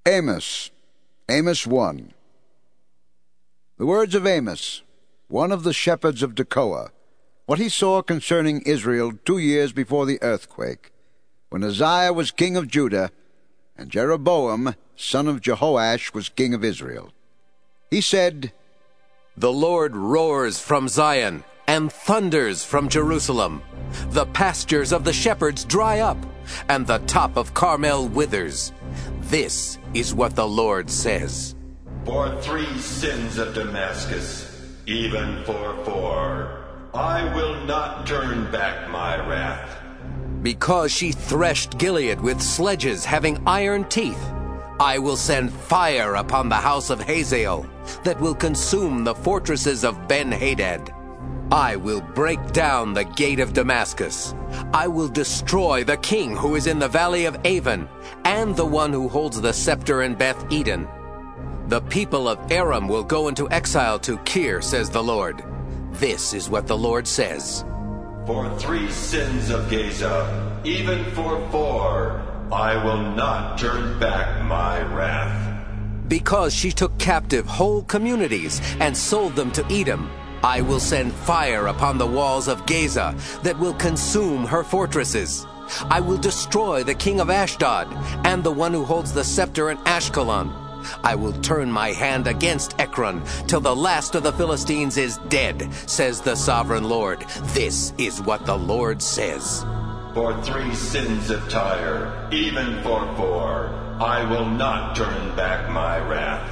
Amos 1. The words of Amos, one of the shepherds of Tekoa, what he saw concerning Israel 2 years before the earthquake, when Uzziah was king of Judah, and Jeroboam, son of Jehoash, was king of Israel. He said, The Lord roars from Zion and thunders from Jerusalem. The pastures of the shepherds dry up, and the top of Carmel withers. This is what the Lord says. For 3 sins of Damascus, even for 4, I will not turn back my wrath. Because she threshed Gilead with sledges having iron teeth, I will send fire upon the house of Hazael, that will consume the fortresses of Ben-Hadad. I will break down the gate of Damascus. I will destroy the king who is in the valley of Avon, and the one who holds the scepter in Beth-Eden. The people of Aram will go into exile to Kir, says the Lord. This is what the Lord says. For 3 sins of Gaza, even for 4, I will not turn back my wrath. Because she took captive whole communities and sold them to Edom, I will send fire upon the walls of Gaza that will consume her fortresses. I will destroy the king of Ashdod and the one who holds the scepter in Ashkelon. I will turn my hand against Ekron till the last of the Philistines is dead, says the sovereign Lord. This is what the Lord says. For 3 sins of Tyre, even for 4, I will not turn back my wrath.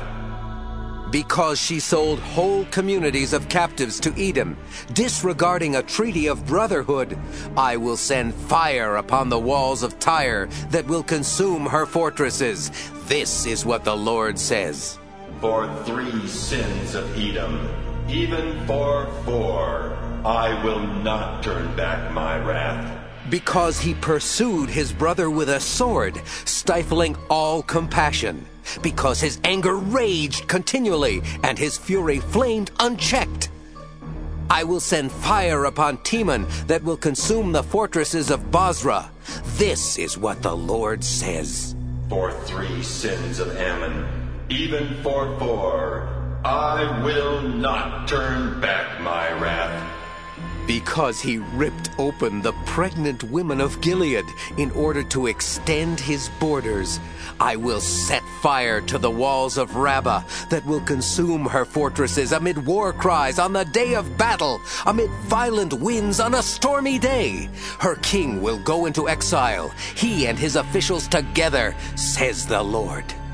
Because she sold whole communities of captives to Edom, disregarding a treaty of brotherhood, I will send fire upon the walls of Tyre that will consume her fortresses. This is what the Lord says. For 3 sins of Edom, even for 4, I will not turn back my wrath. Because he pursued his brother with a sword, stifling all compassion. Because his anger raged continually, and his fury flamed unchecked. I will send fire upon Teman that will consume the fortresses of Bozrah. This is what the Lord says. For 3 sins of Ammon, even for 4, I will not turn back my wrath. Because he ripped open the pregnant women of Gilead in order to extend his borders, I will set fire to the walls of Rabbah that will consume her fortresses amid war cries on the day of battle, amid violent winds on a stormy day. Her king will go into exile, he and his officials together, says the Lord.